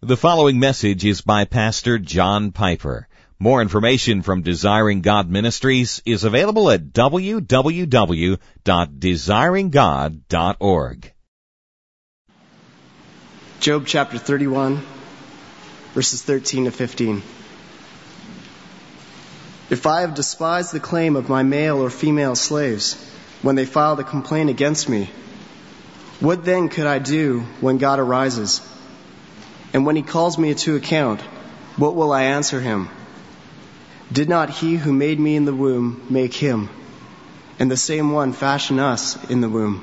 The following message is by Pastor John Piper. More information from Desiring God Ministries is available at www.desiringgod.org. Job chapter 31, verses 13 to 15. If I have despised the claim of my male or female slaves when they filed a complaint against me, what then could I do when God arises? And when he calls me to account, what will I answer him? Did not he who made me in the womb make him, and the same one fashion us in the womb?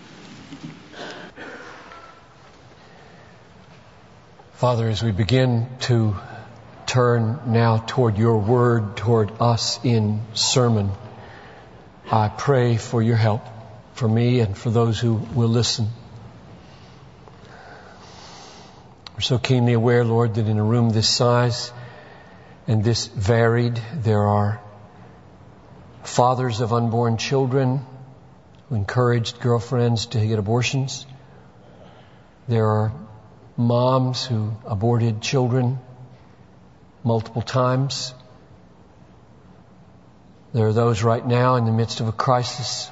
Father, as we begin to turn now toward your word, toward us in sermon, I pray for your help, for me and for those who will listen. We're so keenly aware, Lord, that in a room this size and this varied, there are fathers of unborn children who encouraged girlfriends to get abortions. There are moms who aborted children multiple times. There are those right now in the midst of a crisis.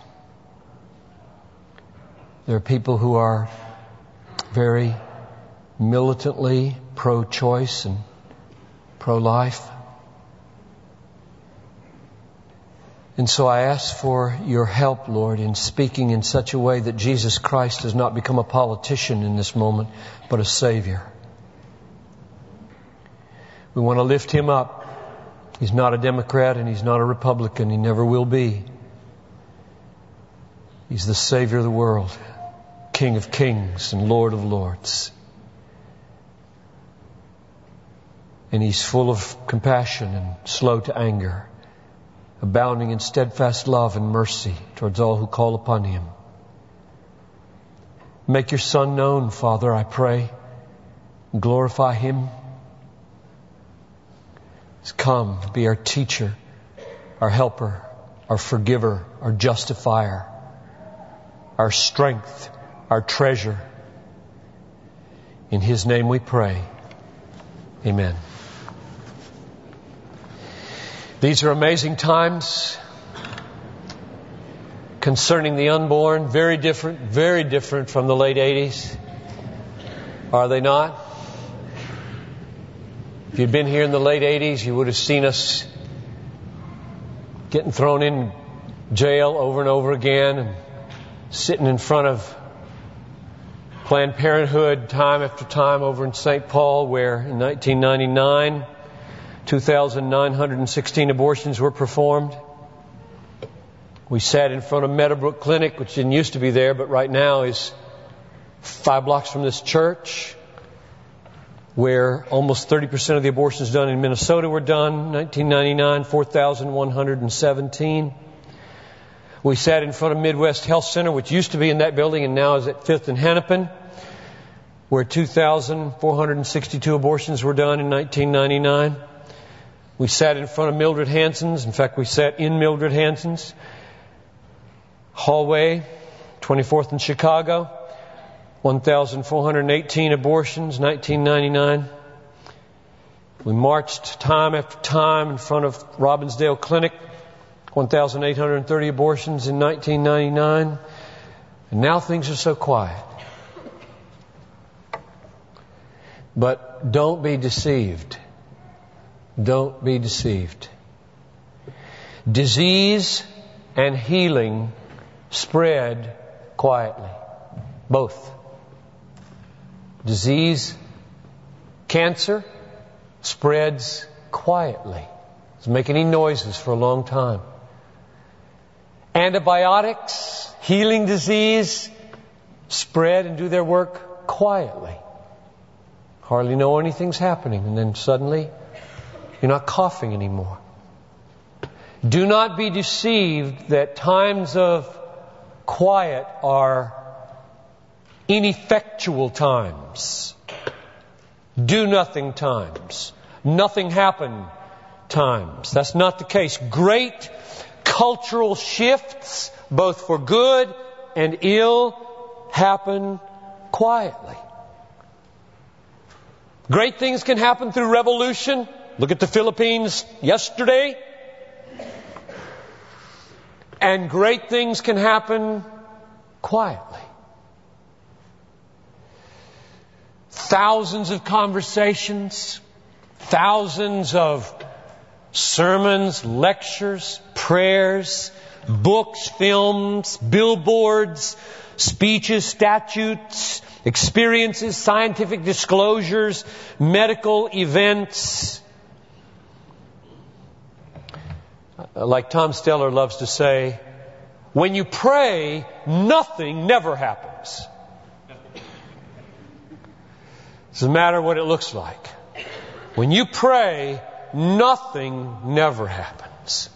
There are people who are very militantly pro-choice and pro-life. And so I ask for your help, Lord, in speaking in such a way that Jesus Christ does not become a politician in this moment, but a Savior. We want to lift him up. He's not a Democrat and he's not a Republican. He never will be. He's the Savior of the world, King of kings and Lord of lords. And he's full of compassion and slow to anger, abounding in steadfast love and mercy towards all who call upon him. Make your Son known, Father, I pray. Glorify him. He's come to be our teacher, our helper, our forgiver, our justifier, our strength, our treasure. In his name we pray. Amen. These are amazing times concerning the unborn. Very different from the late 80s. Are they not? If you'd been here in the late 80s, you would have seen us getting thrown in jail over and over again and sitting in front of Planned Parenthood time after time over in St. Paul, where in 1999, 2,916 abortions were performed. We sat in front of Meadowbrook Clinic, which didn't used to be there, but right now is 5 blocks from this church, where almost 30% of the abortions done in Minnesota were done. 1999, 4,117. We sat in front of Midwest Health Center, which used to be in that building and now is at 5th and Hennepin, where 2,462 abortions were done in 1999. We sat in front of Mildred Hanson's. In fact, we sat in Mildred Hanson's hallway, 24th in Chicago. 1,418 abortions, 1999. We marched time after time in front of Robbinsdale Clinic. 1,830 abortions in 1999. And now things are so quiet. But don't be deceived. Don't be deceived. Disease and healing spread quietly. Both. Disease, cancer, spreads quietly. Doesn't make any noises for a long time. Antibiotics, healing disease, spread and do their work quietly. Hardly know anything's happening, and then suddenly you're not coughing anymore. Do not be deceived that times of quiet are ineffectual times. Do nothing times. Nothing happen times. That's not the case. Great cultural shifts, both for good and ill, happen quietly. Great things can happen through revolution. Look at the Philippines yesterday. And great things can happen quietly. Thousands of conversations, thousands of sermons, lectures, prayers, books, films, billboards, speeches, statutes, experiences, scientific disclosures, medical events. Like Tom Steller loves to say, when you pray, nothing never happens. Doesn't matter what it looks like. When you pray, nothing never happens.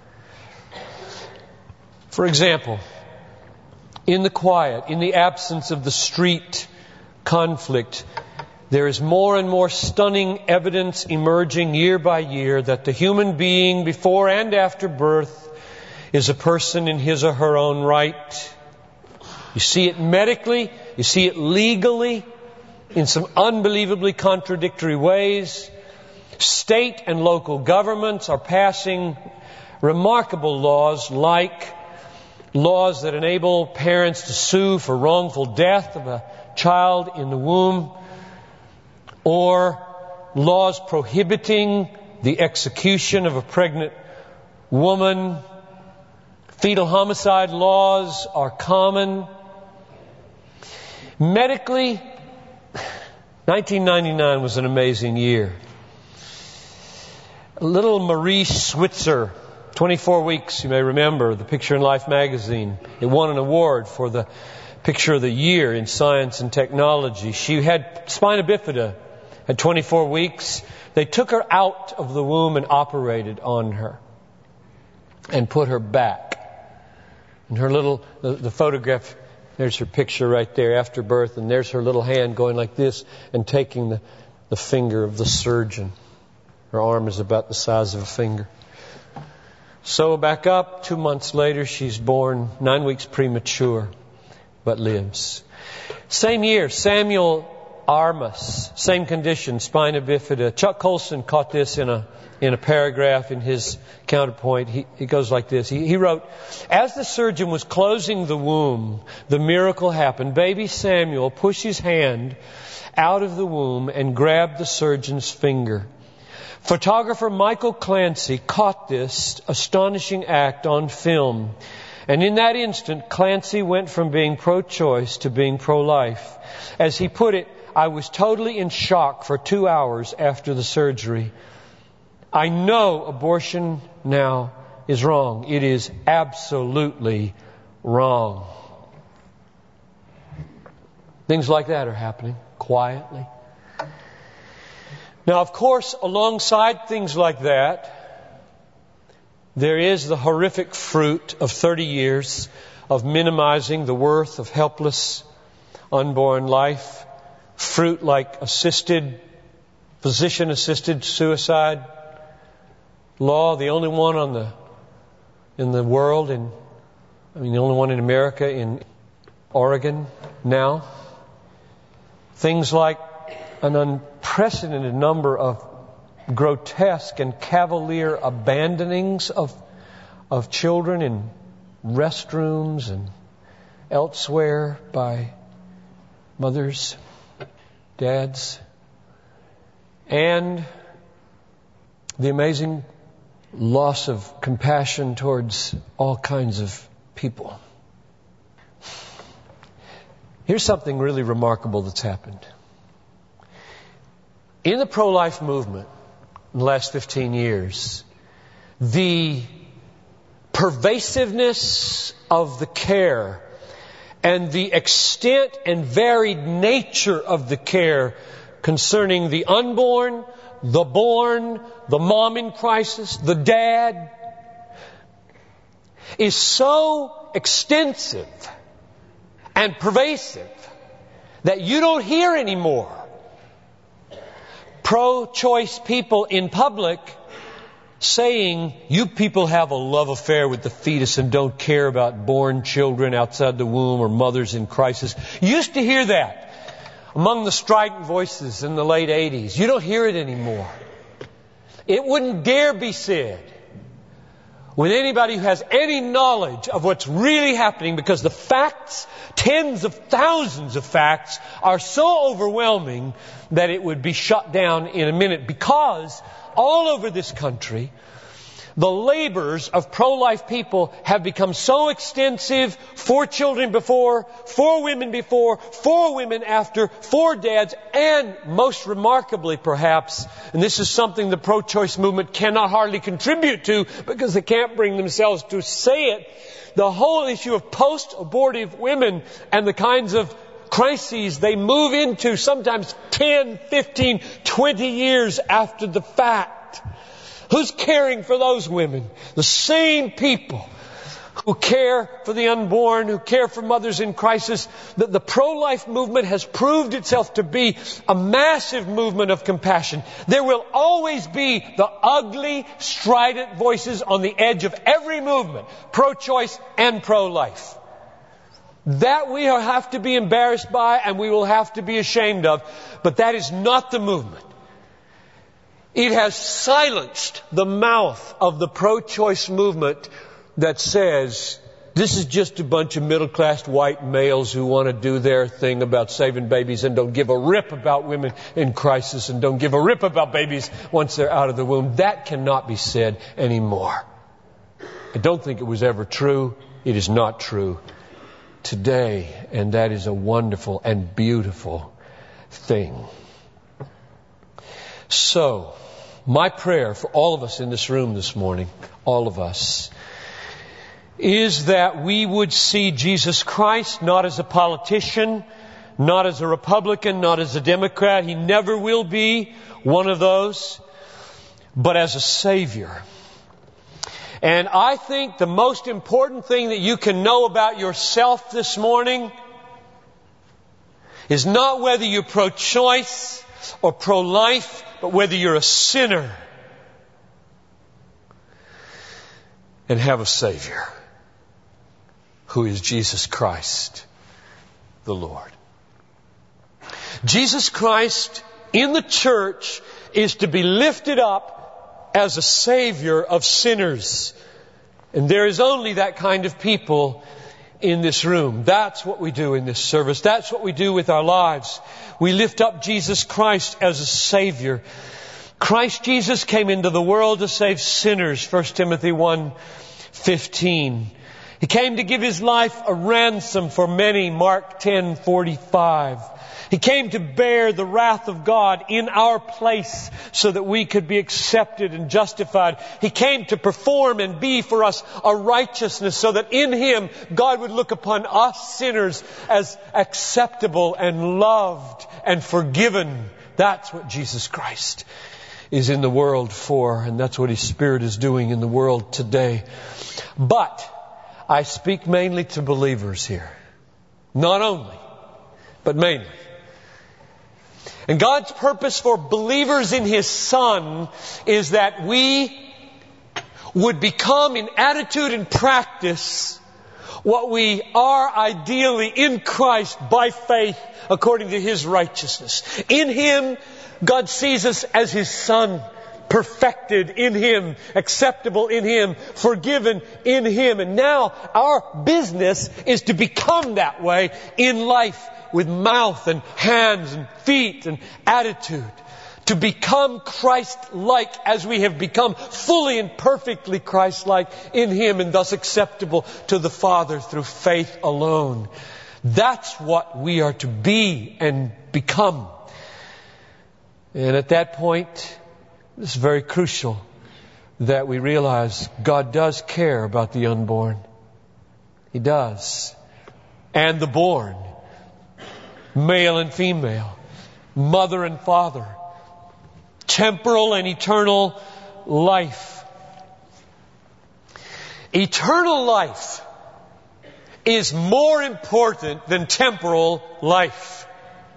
For example, in the quiet, in the absence of the street conflict, there is more and more stunning evidence emerging year by year that the human being before and after birth is a person in his or her own right. You see it medically, you see it legally, in some unbelievably contradictory ways. State and local governments are passing remarkable laws, like laws that enable parents to sue for wrongful death of a child in the womb, or laws prohibiting the execution of a pregnant woman. Fetal homicide laws are common. Medically, 1999 was an amazing year. Little Marie Switzer, 24 weeks, you may remember, the Picture in Life magazine. It won an award for the Picture of the Year in Science and Technology. She had spina bifida at 24 weeks. They took her out of the womb and operated on her and put her back. And her the photograph, there's her picture right there after birth, and there's her little hand going like this and taking the finger of the surgeon. Her arm is about the size of a finger. So back up, 2 months later, she's born, 9 weeks premature, but lives. Same year, Samuel Armas, same condition, spina bifida. Chuck Colson caught this in a paragraph in his counterpoint. He goes like this. He wrote, as the surgeon was closing the womb, the miracle happened. Baby Samuel pushed his hand out of the womb and grabbed the surgeon's finger. Photographer Michael Clancy caught this astonishing act on film. And in that instant, Clancy went from being pro-choice to being pro-life. As he put it, I was totally in shock for 2 hours after the surgery. I know abortion now is wrong. It is absolutely wrong. Things like that are happening quietly. Now, of course, alongside things like that, there is the horrific fruit of 30 years of minimizing the worth of helpless unborn life. Fruit like physician-assisted suicide law, the only one in the world, the only one in America, in Oregon now. Things like an unprecedented number of grotesque and cavalier abandonings of children in restrooms and elsewhere by mothers, dads, and the amazing loss of compassion towards all kinds of people. Here's something really remarkable that's happened. In the pro-life movement in the last 15 years, the pervasiveness of the care and the extent and varied nature of the care concerning the unborn, the born, the mom in crisis, the dad, is so extensive and pervasive that you don't hear anymore pro-choice people in public saying, you people have a love affair with the fetus and don't care about born children outside the womb or mothers in crisis. You used to hear that among the strident voices in the late 80s. You don't hear it anymore. It wouldn't dare be said with anybody who has any knowledge of what's really happening, because the facts, tens of thousands of facts, are so overwhelming that it would be shut down in a minute. Because all over this country, the labors of pro-life people have become so extensive: 4 children before, 4 women before, 4 women after, 4 dads, and most remarkably perhaps, and this is something the pro-choice movement cannot hardly contribute to because they can't bring themselves to say it, the whole issue of post-abortive women and the kinds of crises they move into sometimes 10, 15, 20 years after the fact. Who's caring for those women? The same people who care for the unborn, who care for mothers in crisis. That the pro-life movement has proved itself to be a massive movement of compassion. There will always be the ugly, strident voices on the edge of every movement, pro-choice and pro-life. That we have to be embarrassed by and we will have to be ashamed of. But that is not the movement. It has silenced the mouth of the pro-choice movement that says, this is just a bunch of middle-class white males who want to do their thing about saving babies and don't give a rip about women in crisis and don't give a rip about babies once they're out of the womb. That cannot be said anymore. I don't think it was ever true. It is not true today. And that is a wonderful and beautiful thing. So, my prayer for all of us in this room this morning, all of us, is that we would see Jesus Christ not as a politician, not as a Republican, not as a Democrat. He never will be one of those, but as a Savior. And I think the most important thing that you can know about yourself this morning is not whether you're pro-choice or pro-life, but whether you're a sinner and have a Savior who is Jesus Christ, the Lord. Jesus Christ in the church is to be lifted up as a Savior of sinners. And there is only that kind of people in this room. That's what we do in this service. That's what we do with our lives. We lift up Jesus Christ as a Savior. Christ Jesus came into the world to save sinners, 1 Timothy 1:15. He came to give His life a ransom for many, Mark 10:45. He came to bear the wrath of God in our place so that we could be accepted and justified. He came to perform and be for us a righteousness so that in Him God would look upon us sinners as acceptable and loved and forgiven. That's what Jesus Christ is in the world for, and that's what His Spirit is doing in the world today. But I speak mainly to believers here. Not only, but mainly. And God's purpose for believers in His Son is that we would become in attitude and practice what we are ideally in Christ by faith according to His righteousness. In Him, God sees us as His Son, perfected in Him, acceptable in Him, forgiven in Him. And now our business is to become that way in life, with mouth and hands and feet and attitude. To become Christ-like as we have become fully and perfectly Christ-like in Him and thus acceptable to the Father through faith alone. That's what we are to be and become. And at that point, it's very crucial that we realize God does care about the unborn. He does. And the born. Male and female. Mother and father. Temporal and eternal life. Eternal life is more important than temporal life.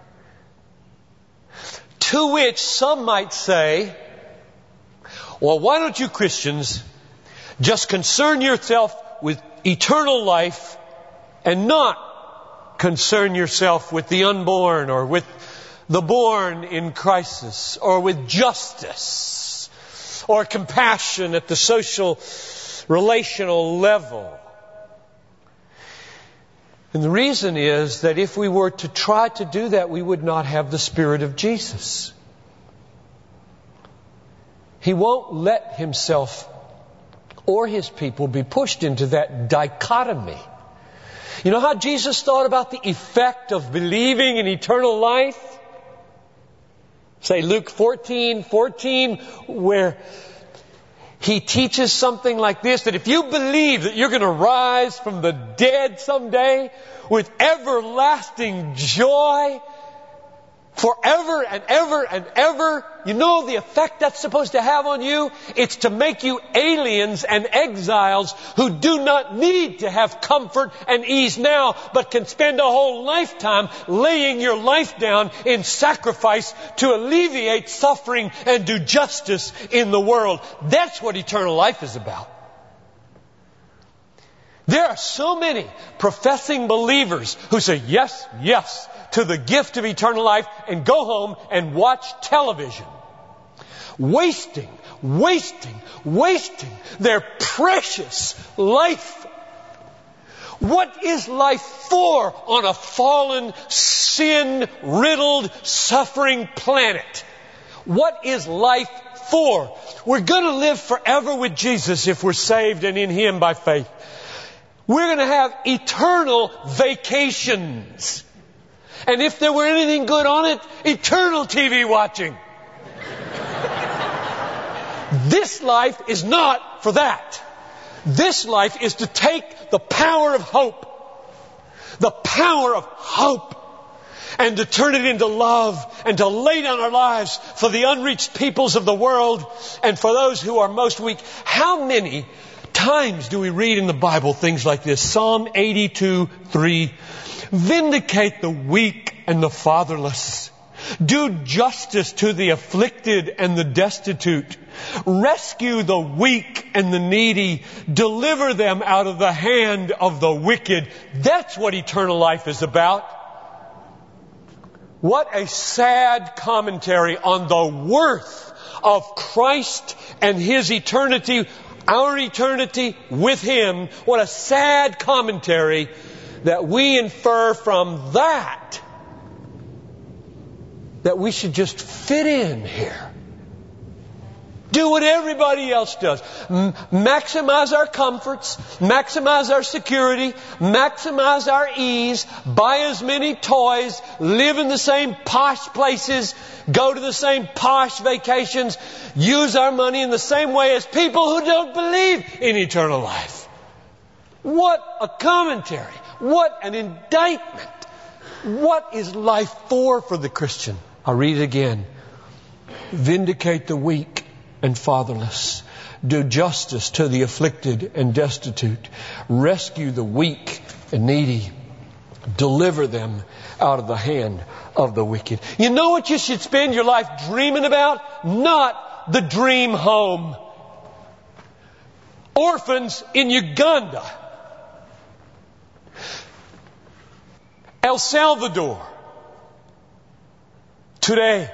To which some might say, well, why don't you Christians just concern yourself with eternal life and not concern yourself with the unborn or with the born in crisis or with justice or compassion at the social, relational level. And the reason is that if we were to try to do that, we would not have the Spirit of Jesus. He won't let Himself or His people be pushed into that dichotomy. You know how Jesus thought about the effect of believing in eternal life? Say Luke 14:14, where He teaches something like this, that if you believe that you're going to rise from the dead someday with everlasting joy, forever and ever and ever, you know the effect that's supposed to have on you? It's to make you aliens and exiles who do not need to have comfort and ease now, but can spend a whole lifetime laying your life down in sacrifice to alleviate suffering and do justice in the world. That's what eternal life is about. There are so many professing believers who say yes, yes to the gift of eternal life and go home and watch television. Wasting their precious life. What is life for on a fallen, sin-riddled, suffering planet? What is life for? We're going to live forever with Jesus if we're saved and in Him by faith. We're going to have eternal vacations. And if there were anything good on it, eternal TV watching. This life is not for that. This life is to take the power of hope, and to turn it into love and to lay down our lives for the unreached peoples of the world and for those who are most weak. How many times do we read in the Bible things like this? Psalm 82:3. Vindicate the weak and the fatherless. Do justice to the afflicted and the destitute. Rescue the weak and the needy. Deliver them out of the hand of the wicked. That's what eternal life is about. What a sad commentary on the worth of Christ and His eternity, our eternity with Him. What a sad commentary that we infer from that we should just fit in here. Do what everybody else does. Maximize our comforts, maximize our security, maximize our ease, buy as many toys, live in the same posh places, go to the same posh vacations, use our money in the same way as people who don't believe in eternal life. What a commentary. What an indictment. What is life for the Christian? I'll read it again. Vindicate the weak and fatherless. Do justice to the afflicted and destitute. Rescue the weak and needy. Deliver them out of the hand of the wicked. You know what you should spend your life dreaming about? Not the dream home. Orphans in Uganda. El Salvador. Today.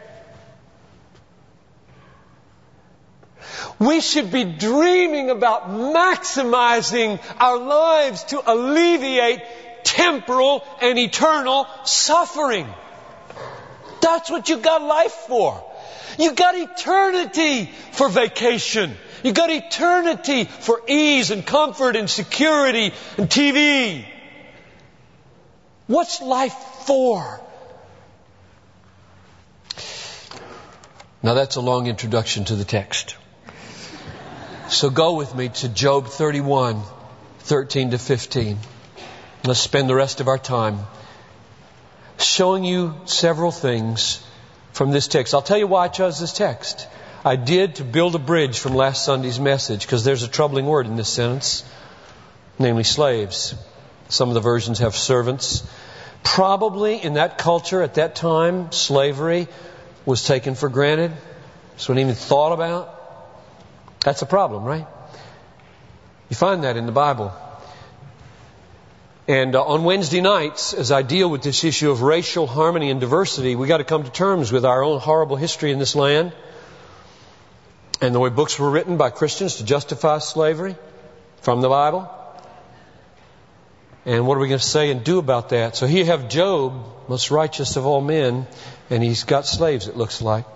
We should be dreaming about maximizing our lives to alleviate temporal and eternal suffering. That's what you got life for. You got eternity for vacation. You got eternity for ease and comfort and security and TV. What's life for? Now that's a long introduction to the text. So go with me to Job 31, 13 to 15. Let's spend the rest of our time showing you several things from this text. I'll tell you why I chose this text. I did to build a bridge from last Sunday's message, because there's a troubling word in this sentence, namely slaves. Some of the versions have servants. Probably in that culture at that time, slavery was taken for granted. It's not even thought about. That's a problem, right? You find that in the Bible. And on Wednesday nights, as I deal with this issue of racial harmony and diversity, we got to come to terms with our own horrible history in this land, and the way books were written by Christians to justify slavery from the Bible. And what are we going to say and do about that? So here you have Job, most righteous of all men, and he's got slaves, it looks like.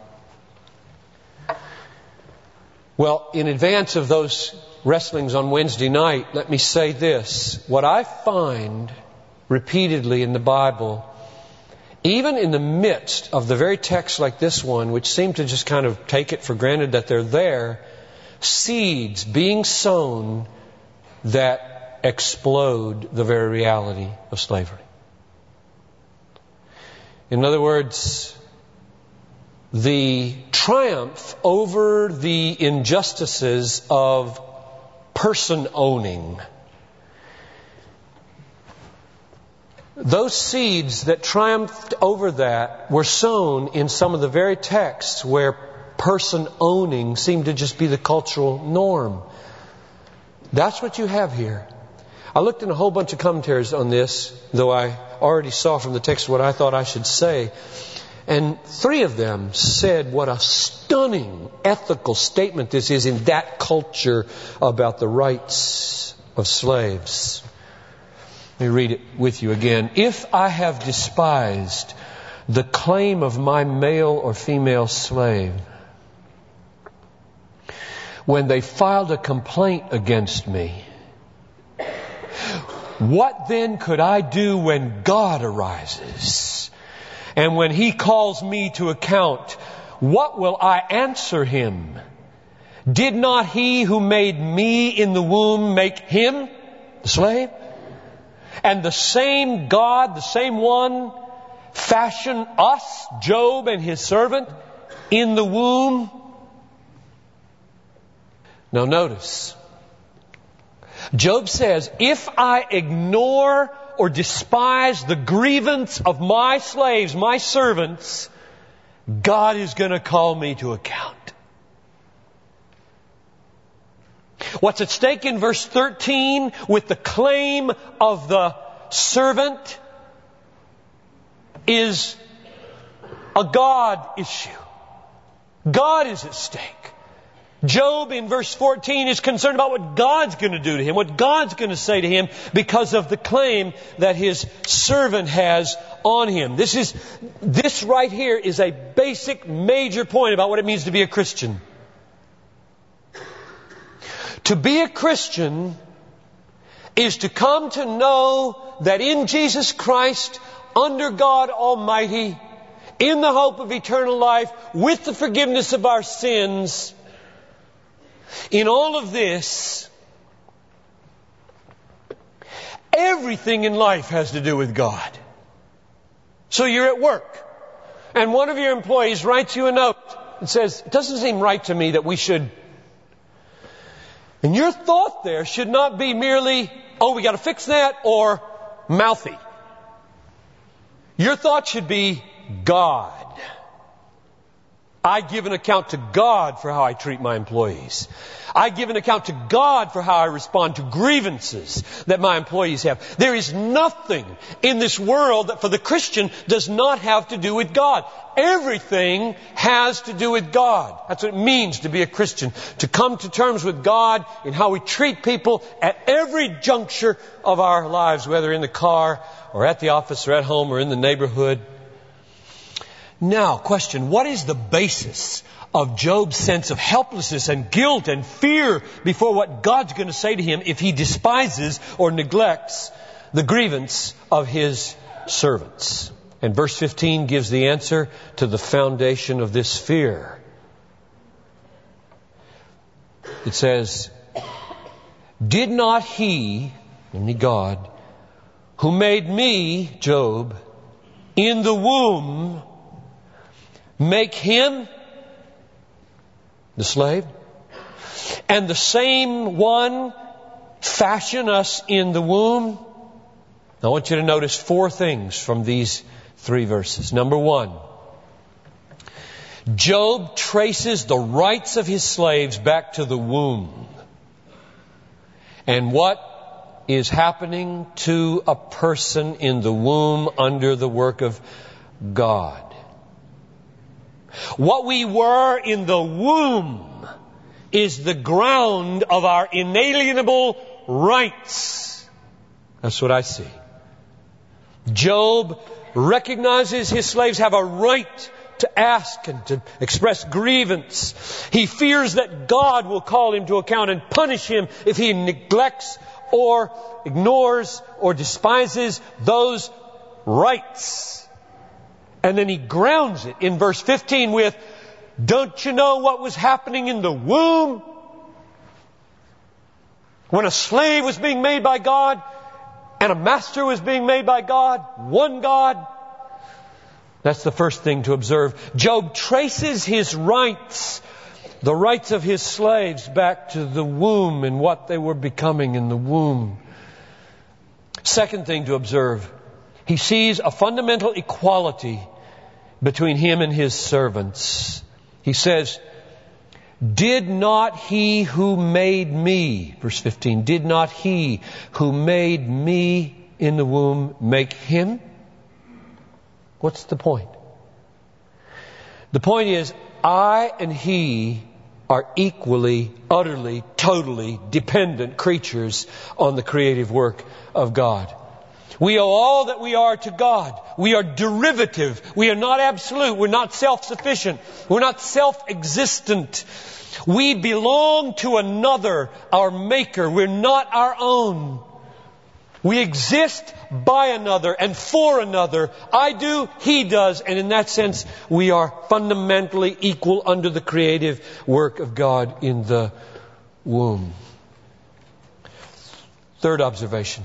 Well, in advance of those wrestlings on Wednesday night, let me say this. What I find repeatedly in the Bible, even in the midst of the very texts like this one, which seem to just kind of take it for granted that they're there, seeds being sown that explode the very reality of slavery. In other words, the triumph over the injustices of person owning. Those seeds that triumphed over that were sown in some of the very texts where person owning seemed to just be the cultural norm. That's what you have here. I looked in a whole bunch of commentaries on this, though I already saw from the text what I thought I should say. And 3 of them said what a stunning ethical statement this is in that culture about the rights of slaves. Let me read it with you again. If I have despised the claim of my male or female slave, when they filed a complaint against me, what then could I do when God arises? And when He calls me to account, what will I answer Him? Did not He who made me in the womb make him, the slave? And the same God, the same one, fashion us, Job and his servant, in the womb? Now notice, Job says, if I ignore or despise the grievance of my slaves, my servants, God is going to call me to account. What's at stake in verse 13 with the claim of the servant is a God issue. God is at stake. Job in verse 14 is concerned about what God's going to do to him, what God's going to say to him because of the claim that his servant has on him. This right here is a basic major point about what it means to be a Christian. To be a Christian is to come to know that in Jesus Christ, under God Almighty, in the hope of eternal life, with the forgiveness of our sins, in all of this, everything in life has to do with God. So you're at work, and one of your employees writes you a note and says, it doesn't seem right to me that we should... And your thought there should not be merely, oh, we got to fix that, or mouthy. Your thought should be, God. I give an account to God for how I treat my employees. I give an account to God for how I respond to grievances that my employees have. There is nothing in this world that for the Christian does not have to do with God. Everything has to do with God. That's what it means to be a Christian. To come to terms with God in how we treat people at every juncture of our lives, whether in the car or at the office or at home or in the neighborhood. Now, question, what is the basis of Job's sense of helplessness and guilt and fear before what God's going to say to him if he despises or neglects the grievance of his servants? And verse 15 gives the answer to the foundation of this fear. It says, did not He, namely God, who made me, Job, in the womb, make him, the slave, and the same one fashion us in the womb? Now, I want you to notice 4 things from these 3 verses. Number 1, Job traces the rights of his slaves back to the womb. And what is happening to a person in the womb under the work of God. What we were in the womb is the ground of our inalienable rights. That's what I see. Job recognizes his slaves have a right to ask and to express grievance. He fears that God will call him to account and punish him if he neglects or ignores or despises those rights. And then he grounds it in verse 15 with, don't you know what was happening in the womb? When a slave was being made by God and a master was being made by God, one God. That's the first thing to observe. Job traces his rights, the rights of his slaves, back to the womb and what they were becoming in the womb. Second thing to observe, he sees a fundamental equality between him and his servants. He says, did not he who made me, verse 15, did not he who made me in the womb make him? What's the point? The point is, I and he are equally, utterly, totally dependent creatures on the creative work of God. We owe all that we are to God. We are derivative. We are not absolute. We're not self-sufficient. We're not self-existent. We belong to another, our Maker. We're not our own. We exist by another and for another. I do, he does. And in that sense, we are fundamentally equal under the creative work of God in the womb. Third observation.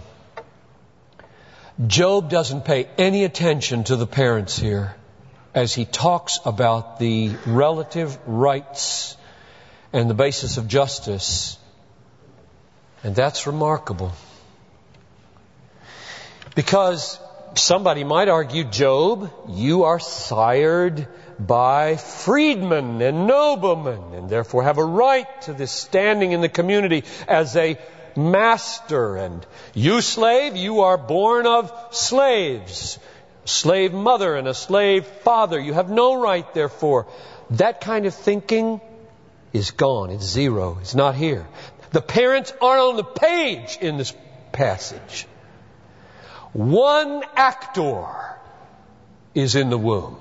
Job doesn't pay any attention to the parents here as he talks about the relative rights and the basis of justice. And that's remarkable. Because somebody might argue, Job, you are sired by freedmen and noblemen and therefore have a right to this standing in the community as a master. And you, slave, you are born of slaves, slave mother and a slave father. You have no right, therefore. That kind of thinking is gone. It's zero. It's not here. The parents aren't on the page in this passage. One actor is in the womb.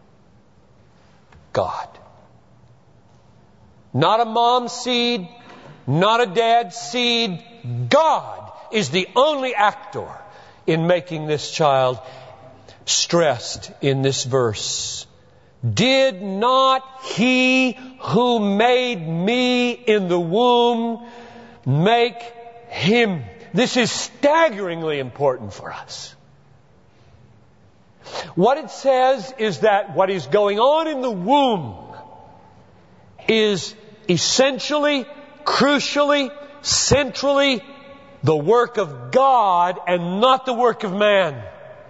God. Not a mom's seed, not a dad's seed. God is the only actor in making this child, stressed in this verse. Did not he who made me in the womb make him? This is staggeringly important for us. What it says is that what is going on in the womb is essentially, crucially, centrally the work of God and not the work of man.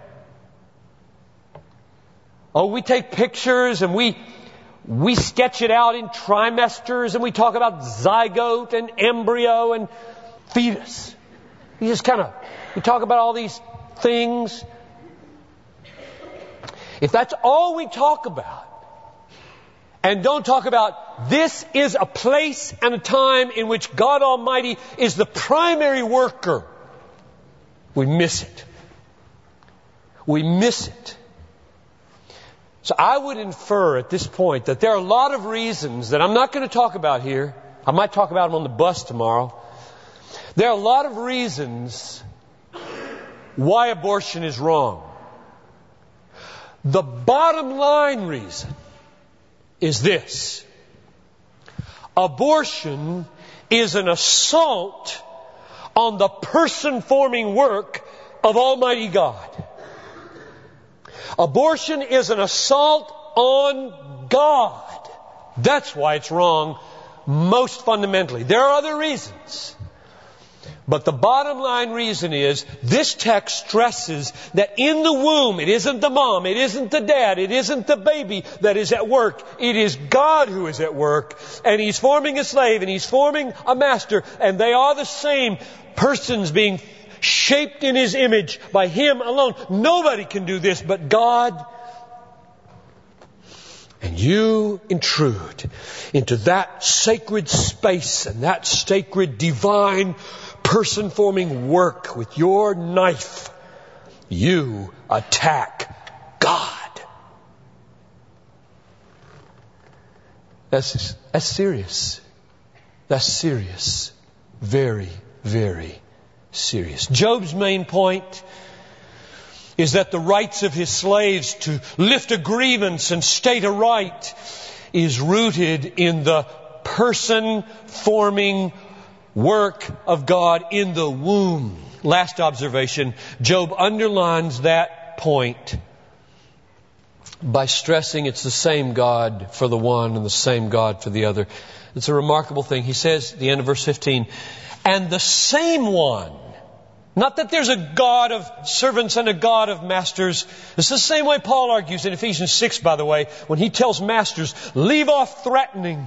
Oh, we take pictures and we sketch it out in trimesters and we talk about zygote and embryo and fetus. We talk about all these things. If that's all we talk about, and don't talk about this is a place and a time in which God Almighty is the primary worker, we miss it. We miss it. So I would infer at this point that there are a lot of reasons that I'm not going to talk about here. I might talk about them on the bus tomorrow. There are a lot of reasons why abortion is wrong. The bottom line reason is this. Abortion is an assault on the person-forming work of Almighty God. Abortion is an assault on God. That's why it's wrong, most fundamentally. There are other reasons. But the bottom line reason is, this text stresses that in the womb, it isn't the mom, it isn't the dad, it isn't the baby that is at work. It is God who is at work. And He's forming a slave and He's forming a master. And they are the same persons being shaped in His image by Him alone. Nobody can do this but God. And you intrude into that sacred space and that sacred divine person-forming work with your knife. You attack God. That's serious. That's serious. Very, very serious. Job's main point is that the rights of his slaves to lift a grievance and state a right is rooted in the person-forming work of God in the womb. Last observation, Job underlines that point by stressing it's the same God for the one and the same God for the other. It's a remarkable thing. He says at the end of verse 15, and the same one. Not that there's a God of servants and a God of masters. It's the same way Paul argues in Ephesians 6, by the way, when he tells masters, leave off threatening.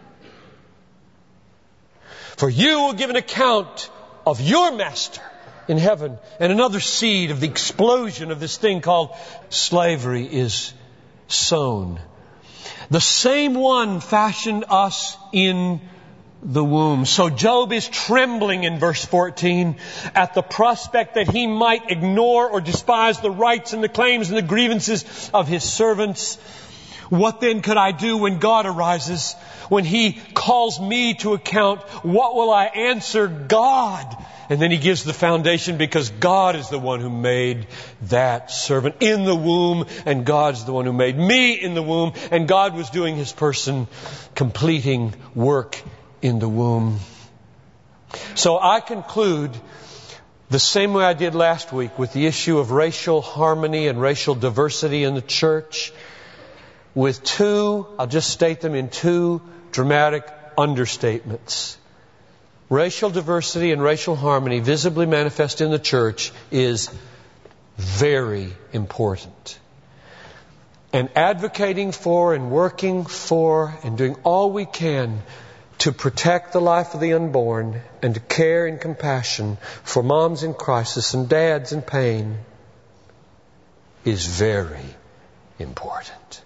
For you will give an account of your master in heaven. And another seed of the explosion of this thing called slavery is sown. The same one fashioned us in the womb. So Job is trembling in verse 14 at the prospect that he might ignore or despise the rights and the claims and the grievances of his servants. What then could I do when God arises? When He calls me to account, what will I answer God? And then he gives the foundation, because God is the one who made that servant in the womb, and God's the one who made me in the womb, and God was doing His person completing work in the womb. So I conclude the same way I did last week with the issue of racial harmony and racial diversity in the church, with I'll just state them in two dramatic understatements. Racial diversity and racial harmony visibly manifest in the church is very important. And advocating for and working for and doing all we can to protect the life of the unborn and to care and compassion for moms in crisis and dads in pain is very important.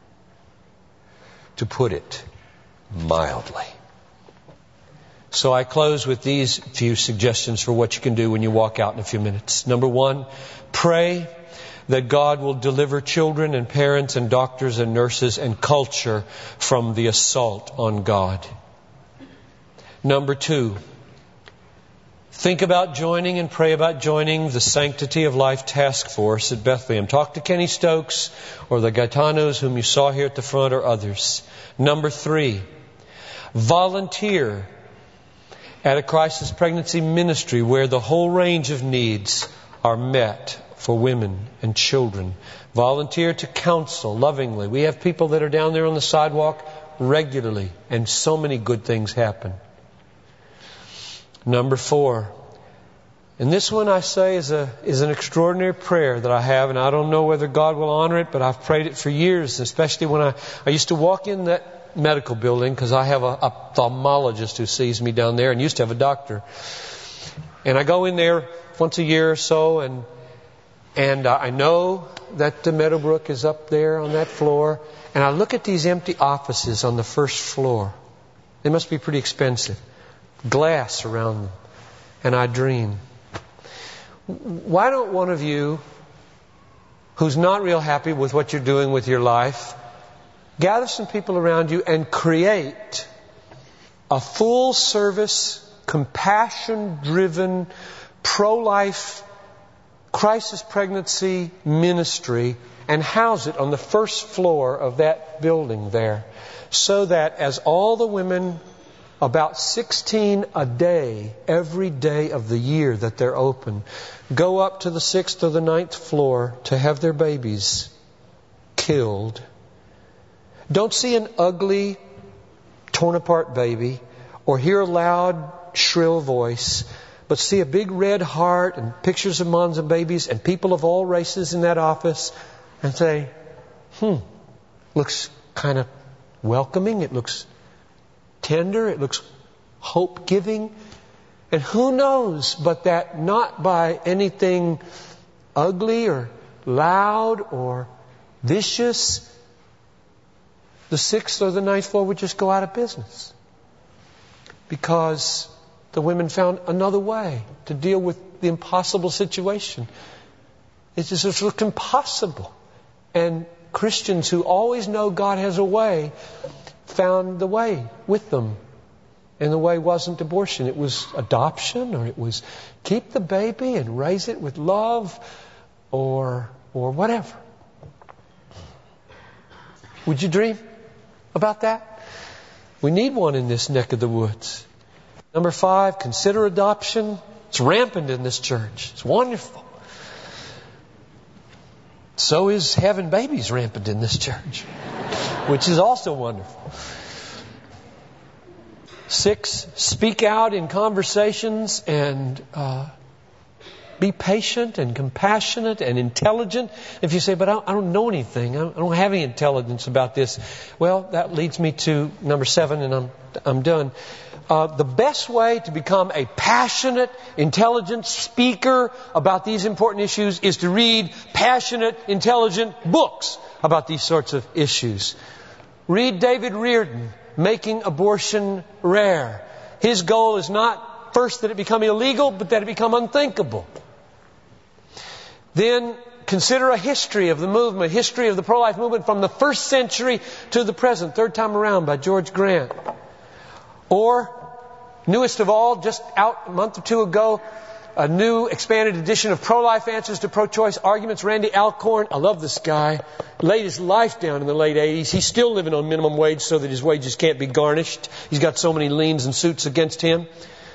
To put it mildly. So I close with these few suggestions for what you can do when you walk out in a few minutes. Number one, pray that God will deliver children and parents and doctors and nurses and culture from the assault on God. Number two, think about joining and pray about joining the Sanctity of Life Task Force at Bethlehem. Talk to Kenny Stokes or the Gaetanos whom you saw here at the front or others. Number three, volunteer at a crisis pregnancy ministry where the whole range of needs are met for women and children. Volunteer to counsel lovingly. We have people that are down there on the sidewalk regularly, and so many good things happen. Number four, and this one I say is an extraordinary prayer that I have, and I don't know whether God will honor it, but I've prayed it for years, especially when I used to walk in that medical building, because I have a ophthalmologist who sees me down there and used to have a doctor. And I go in there once a year or so, and I know that Meadowbrook is up there on that floor, and I look at these empty offices on the first floor. They must be pretty expensive. Glass around them. And I dream, why don't one of you who's not real happy with what you're doing with your life gather some people around you and create a full service, compassion-driven, pro-life crisis pregnancy ministry and house it on the first floor of that building there, so that as all the women, about 16 a day, every day of the year that they're open, go up to the 6th or the 9th floor to have their babies killed. Don't see an ugly, torn apart baby or hear a loud, shrill voice, but see a big red heart and pictures of moms and babies and people of all races in that office and say, looks kind of welcoming, it looks tender, it looks hope-giving. And who knows but that not by anything ugly or loud or vicious, the 6th or the 9th floor would just go out of business. Because the women found another way to deal with the impossible situation. It just looked impossible. And Christians who always know God has a way found the way with them. And the way wasn't abortion. It was adoption, or it was keep the baby and raise it with love, or whatever. Would you dream about that? We need one in this neck of the woods. Number 5, consider adoption. It's rampant in this church. It's wonderful. So is having babies rampant in this church, which is also wonderful. 6, speak out in conversations and be patient and compassionate and intelligent. If you say, but I don't know anything, I don't have any intelligence about this. Well, that leads me to number 7, and I'm done. The best way to become a passionate, intelligent speaker about these important issues is to read passionate, intelligent books about these sorts of issues. Read David Reardon, Making Abortion Rare. His goal is not first that it become illegal, but that it become unthinkable. Then consider a history of the movement, history of the pro-life movement from the 1st century to the present, third time around by George Grant. Or, newest of all, just out a month or 2 ago, a new expanded edition of Pro-Life Answers to Pro-Choice Arguments. Randy Alcorn, I love this guy, laid his life down in the late 80s. He's still living on minimum wage so that his wages can't be garnished. He's got so many liens and suits against him.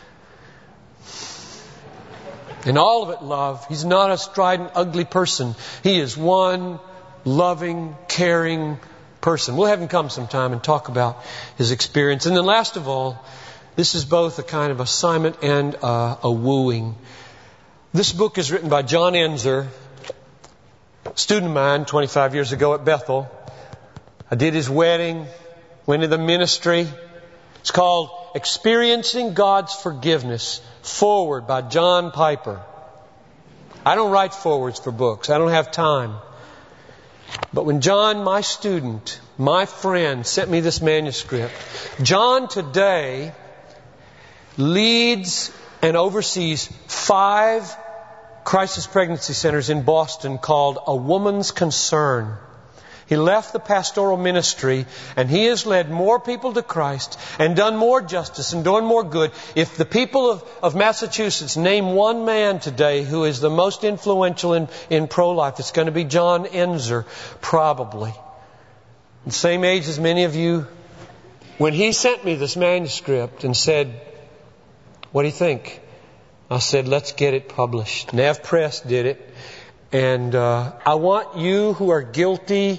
And all of it love. He's not a strident, ugly person. He is one loving, caring person. We'll have him come sometime and talk about his experience. And then last of all, this is both a kind of assignment and a wooing. This book is written by John Enzer, a student of mine 25 years ago at Bethel. I did his wedding, went into the ministry. It's called Experiencing God's Forgiveness, foreword by John Piper. I don't write forewords for books. I don't have time. But when John, my student, my friend, sent me this manuscript, John today leads and oversees 5 crisis pregnancy centers in Boston called A Woman's Concern. He left the pastoral ministry and he has led more people to Christ and done more justice and done more good. If the people of Massachusetts name one man today who is the most influential in pro-life, it's going to be John Enzer, probably. The same age as many of you. When he sent me this manuscript and said, what do you think? I said, let's get it published. Nav Press did it. And I want you who are guilty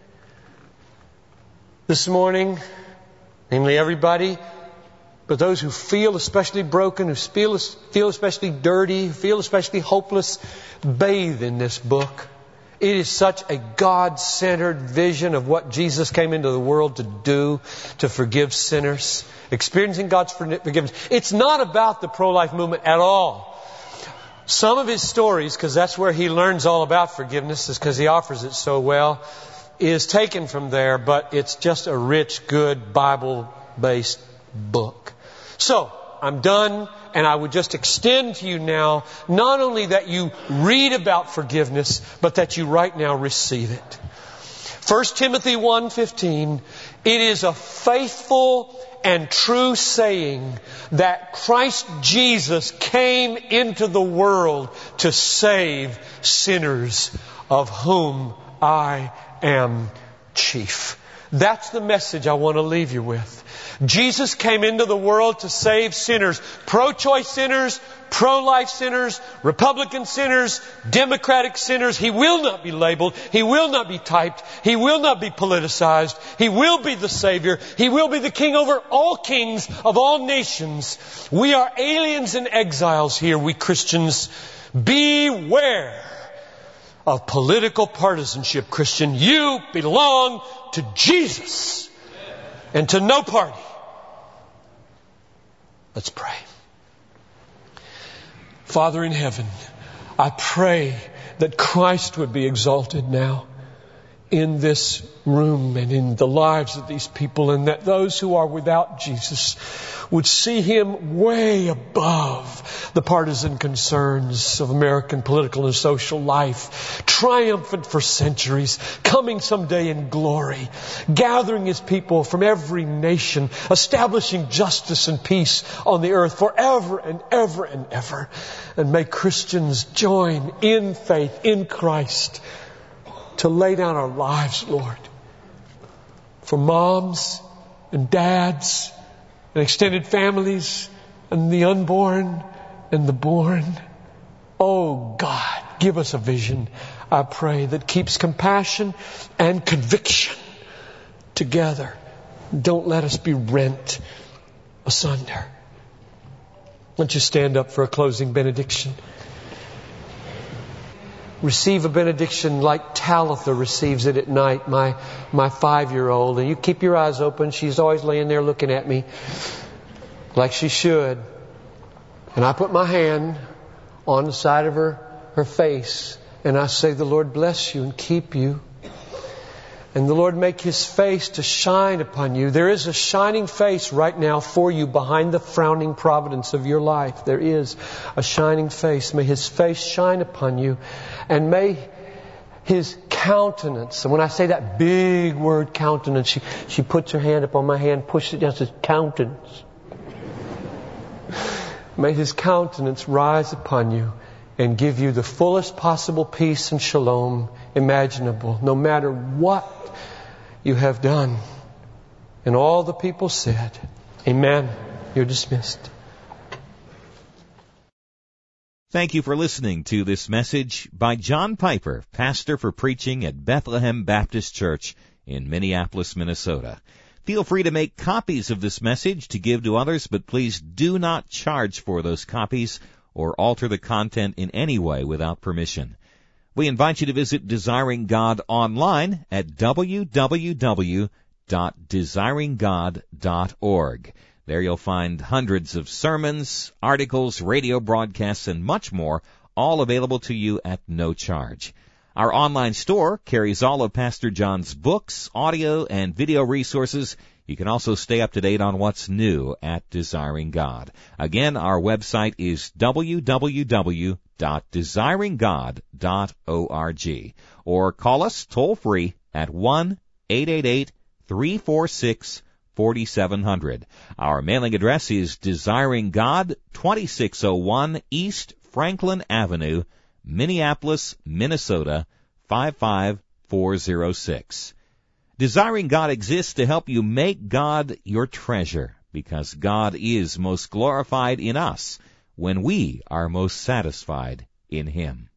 this morning, namely everybody, but those who feel especially broken, who feel especially dirty, who feel especially hopeless, bathe in this book. It is such a God-centered vision of what Jesus came into the world to do, to forgive sinners. Experiencing God's forgiveness. It's not about the pro-life movement at all. Some of his stories, because that's where he learns all about forgiveness, is because he offers it so well, is taken from there, but it's just a rich, good, Bible-based book. So, I'm done, and I would just extend to you now, not only that you read about forgiveness, but that you right now receive it. 1 Timothy 1:15, it is a faithful and true saying that Christ Jesus came into the world to save sinners, of whom I am chief. That's the message I want to leave you with. Jesus came into the world to save sinners. Pro-choice sinners, pro-life sinners, Republican sinners, Democratic sinners. He will not be labeled. He will not be typed. He will not be politicized. He will be the Savior. He will be the King over all kings of all nations. We are aliens and exiles here, we Christians. Beware of political partisanship, Christian. You belong to Jesus and to no party. Let's pray. Father in heaven, I pray that Christ would be exalted now in this room and in the lives of these people, and that those who are without Jesus would see Him way above the partisan concerns of American political and social life, triumphant for centuries, coming someday in glory, gathering His people from every nation, establishing justice and peace on the earth forever and ever and ever. And may Christians join in faith in Christ to lay down our lives, Lord, for moms and dads and extended families and the unborn and the born. Oh God, give us a vision, I pray, that keeps compassion and conviction together. Don't let us be rent asunder. Why don't you stand up for a closing benediction? Receive a benediction like Talitha receives it at night, my 5-year-old. And you keep your eyes open. She's always laying there looking at me like she should. And I put my hand on the side of her face, and I say, the Lord bless you and keep you. And the Lord make His face to shine upon you. There is a shining face right now for you behind the frowning providence of your life. There is a shining face. May His face shine upon you. And may His countenance, and when I say that big word countenance, she puts her hand up on my hand, pushes it down, says countenance. May His countenance rise upon you and give you the fullest possible peace and shalom imaginable, no matter what you have done. And all the people said, Amen. You're dismissed. Thank you for listening to this message by John Piper, pastor for preaching at Bethlehem Baptist Church in Minneapolis, Minnesota. Feel free to make copies of this message to give to others, but please do not charge for those copies or alter the content in any way without permission. We invite you to visit Desiring God online at www.desiringgod.org. There you'll find hundreds of sermons, articles, radio broadcasts, and much more, all available to you at no charge. Our online store carries all of Pastor John's books, audio, and video resources. You can also stay up to date on what's new at Desiring God. Again, our website is www.desiringgod.org. Or call us toll-free at 1-888-346-4700. Our mailing address is Desiring God, 2601 East Franklin Avenue, Minneapolis, Minnesota, 55406. Desiring God exists to help you make God your treasure, because God is most glorified in us when we are most satisfied in Him.